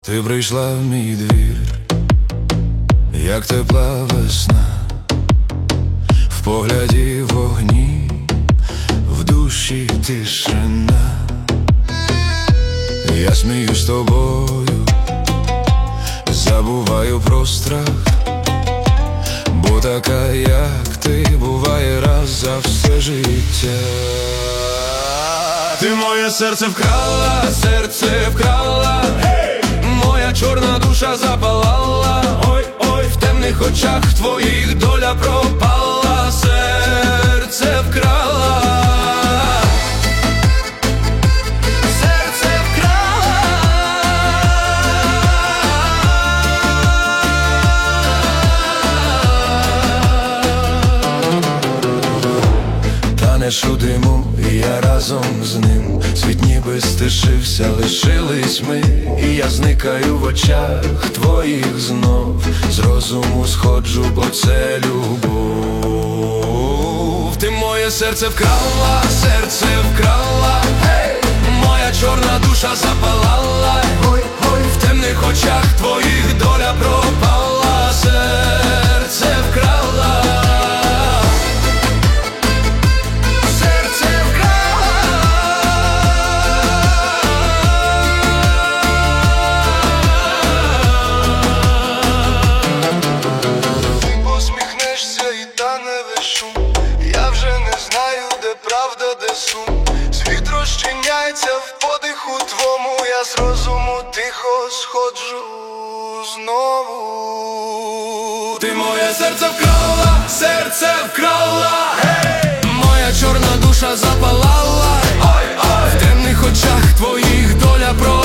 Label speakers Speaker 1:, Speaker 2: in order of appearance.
Speaker 1: Ти прийшла в мій двір, як тепла весна, в погляді вогні, в душі тишина. Я сміюсь з тобою, забуваю про страх, бо така, як ти, буває раз за все життя. Ти моє серце вкрала, моя чорна душа запалала. Ой-ой, в темних очах твоїх доля пропала, серце вкрала. Серце вкрала. Танеш у диму, і я разом з ним. Світ ніби стишився, лишились ми, і я зникаю в очах твоїх знов. З розуму сходжу, бо це любов. Ти моє серце вкрала, hey! Моя чорна душа запалала. Ой-ой, в темних очах твоїх доля пропала, серце вкрала.
Speaker 2: Я вже не знаю, де правда, де сум. Світ розчиняється в подиху твому. Я з розуму тихо сходжу знову.
Speaker 1: Ти моє серце вкрала, hey! Моя чорна душа запалала. Ой-ой, в темних очах твоїх доля пропала.